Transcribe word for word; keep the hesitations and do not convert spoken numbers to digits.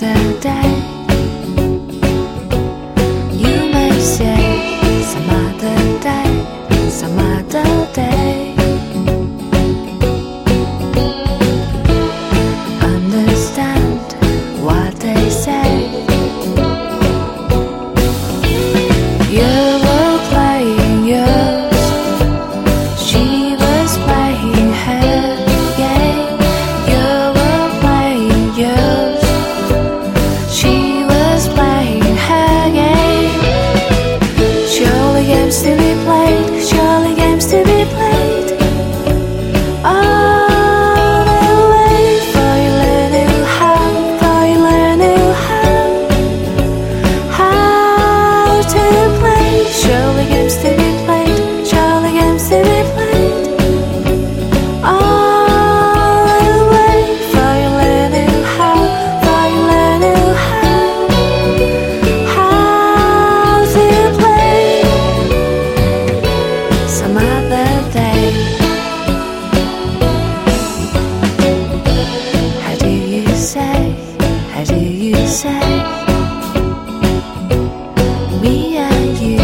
other day. You may say some other day, some other day. Understand what they say. You were playing yours, she was playing her game. You were playing yours, she was playing her game. Surely games to be played, surely games to be played. All the way for you learning how, for you learning how, how to play. Surely games to be played, surely games to be played. All the way for you learning how, for you learning how, how to play. Some other day. How do you say, how do you say, me and you